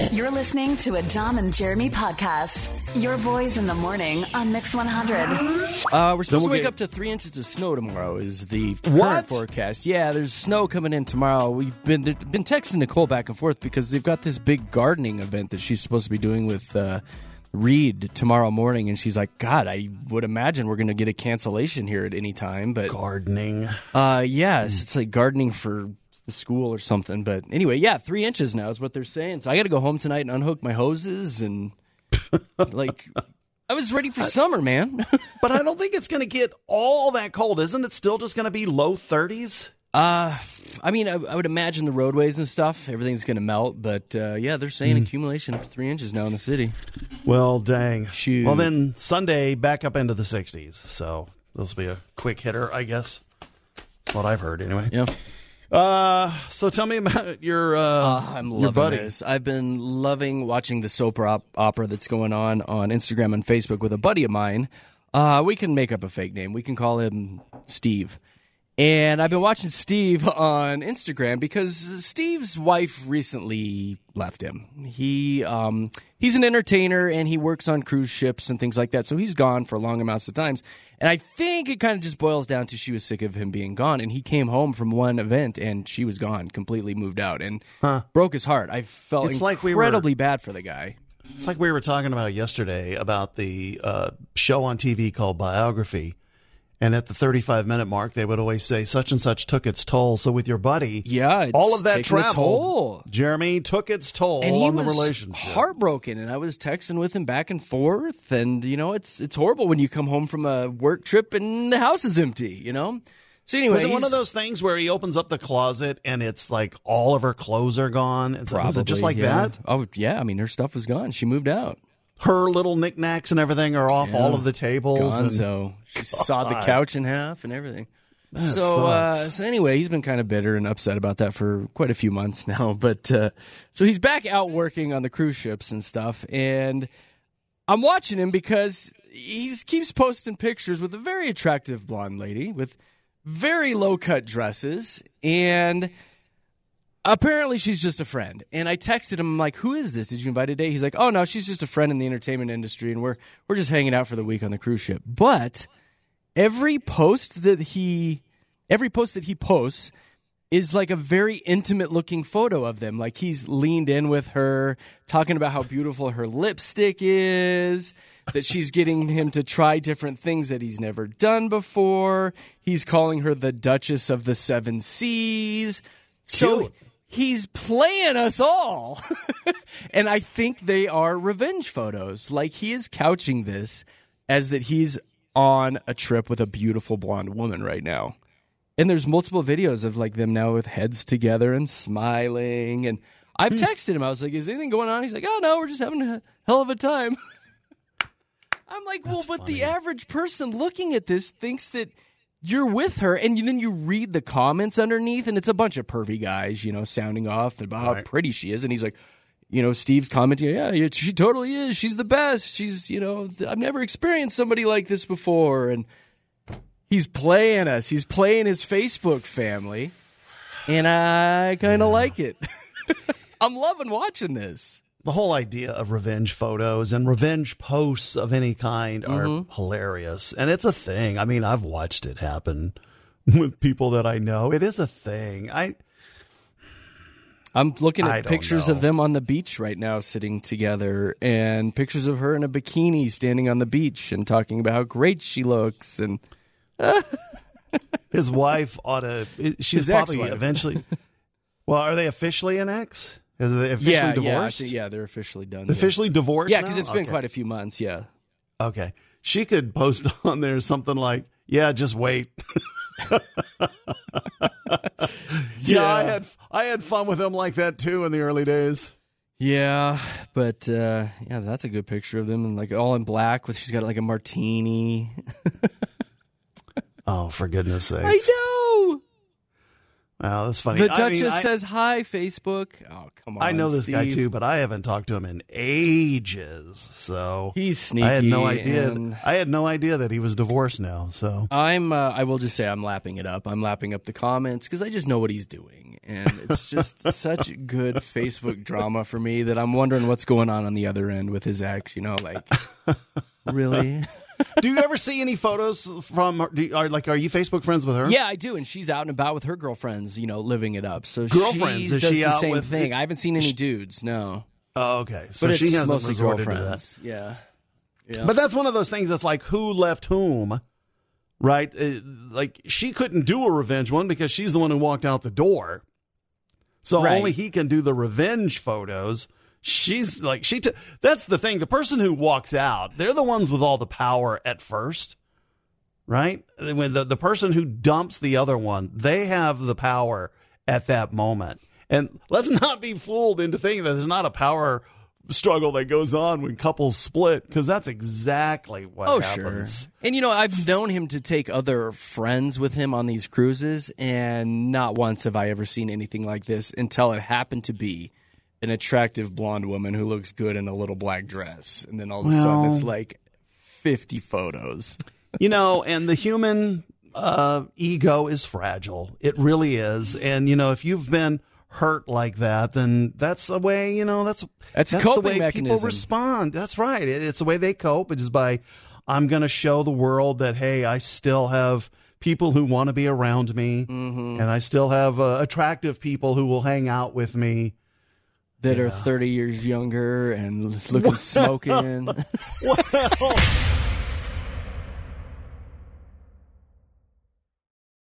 You're listening to a Dom and Jeremy podcast. Your boys in the morning on Mix 100. We're supposed to wake up to 3 inches of snow tomorrow is the current forecast. Yeah, there's snow coming in tomorrow. We've been texting Nicole back and forth because they've got this big gardening event that she's supposed to be doing with Reed tomorrow morning, and she's like, God, I would imagine we're going to get a cancellation here at any time. But gardening? Yes, it's like gardening for the school or something. But anyway, yeah, 3 inches now is what they're saying. So I got to go home tonight and unhook my hoses and like I was ready for summer, man. But I don't think it's going to get all that cold. Isn't it still just going to be low 30s? I mean, I would imagine the roadways and stuff, everything's going to melt. But yeah, they're saying accumulation up to 3 inches now in the city. Well, dang. Shoot. Well, then Sunday back up into the 60s. So this will be a quick hitter, I guess. That's what I've heard anyway. Yeah. So tell me about your I'm loving your buddy. this. I've been loving watching the soap opera that's going on Instagram and Facebook with a buddy of mine. We can make up a fake name. We can call him Steve. And I've been watching Steve on Instagram because Steve's wife recently left him. He's an entertainer and he works on cruise ships and things like that. So he's gone for long amounts of times. And I think it kind of just boils down to she was sick of him being gone. And he came home from one event and she was gone, completely moved out, and broke his heart. I felt incredibly bad for the guy. It's like we were talking about yesterday about the show on TV called Biography. And at the 35-minute mark, they would always say, such and such took its toll. So with your buddy, all of that travel, Jeremy, took its toll on the relationship. Heartbroken, and I was texting with him back and forth. And, you know, it's horrible when you come home from a work trip and the house is empty, you know? So anyway, was it one of those things where he opens up the closet and it's like all of her clothes are gone? Was it just like that? Oh, yeah. I mean, her stuff was gone. She moved out. Her little knickknacks and everything are off all of the tables. Gonzo. She sawed the couch in half and everything. So anyway, he's been kind of bitter and upset about that for quite a few months now. But so he's back out working on the cruise ships and stuff. And I'm watching him because he keeps posting pictures with a very attractive blonde lady with very low-cut dresses. And apparently she's just a friend. And I texted him, I'm like, who is this? Did you invite a date? He's like, oh, no, she's just a friend in the entertainment industry, and we're just hanging out for the week on the cruise ship. But every post that he posts is like a very intimate-looking photo of them. Like he's leaned in with her, talking about how beautiful her lipstick is, that she's getting him to try different things that he's never done before. He's calling her the Duchess of the Seven Seas. So he's playing us all. And I think they are revenge photos. Like, he is couching this as that he's on a trip with a beautiful blonde woman right now. And there's multiple videos of like them now with heads together and smiling. And I've texted him. I was like, is anything going on? He's like, oh, no, we're just having a hell of a time. I'm like, well, but the average person looking at this thinks that you're with her, and then you read the comments underneath, and it's a bunch of pervy guys, you know, sounding off about how pretty she is. And he's like, you know, Steve's commenting, yeah, she totally is. She's the best. She's, you know, I've never experienced somebody like this before. And he's playing us. He's playing his Facebook family, and I kind of like it. I'm loving watching this. The whole idea of revenge photos and revenge posts of any kind are hilarious. And it's a thing. I mean, I've watched it happen with people that I know. It is a thing. I'm looking at pictures of them on the beach right now sitting together, and pictures of her in a bikini standing on the beach and talking about how great she looks. And his wife ought to... She's probably eventually... Well, are they officially an ex? Is they officially divorced? Yeah, they're officially done. Officially divorced? Yeah, because it's been quite a few months, yeah. Okay. She could post on there something like, yeah, just wait. Yeah, I had fun with him like that, too, in the early days. Yeah, but, yeah, that's a good picture of them, and like all in black. She's got like a martini. Oh, for goodness sakes. I know! Oh, that's funny. The Duchess says, hi, Facebook. Oh, come on, I know this Steve. guy, too, but I haven't talked to him in ages. So he's sneaky. I had no idea. I had no idea that he was divorced now. So I will just say I'm lapping it up. I'm lapping up the comments because I just know what he's doing. And it's just such good Facebook drama for me that I'm wondering what's going on the other end with his ex. You know, like, really? Do you ever see any photos from her? Are you Facebook friends with her? Yeah, I do, and she's out and about with her girlfriends, living it up. So girlfriends, she does the same thing. I haven't seen any dudes, no. Oh, okay. So but she it's hasn't mostly resorted girlfriends. to that. Yeah. But that's one of those things that's like who left whom, right? Like she couldn't do a revenge one because she's the one who walked out the door. So only he can do the revenge photos. She's like that's the thing. The person who walks out, they're the ones with all the power at first, right? When the person who dumps the other one, they have the power at that moment. And let's not be fooled into thinking that there's not a power struggle that goes on when couples split, because that's exactly what happens. Sure. And I've known him to take other friends with him on these cruises, and not once have I ever seen anything like this until it happened to be an attractive blonde woman who looks good in a little black dress. And then all of a sudden it's like 50 photos. And the human ego is fragile. It really is. And, if you've been hurt like that, then that's the way, that's coping the way mechanism. People respond. That's right. It's the way they cope. It is by, I'm going to show the world that, hey, I still have people who want to be around me. Mm-hmm. And I still have attractive people who will hang out with me. That are 30 years younger and looking smoking. Well,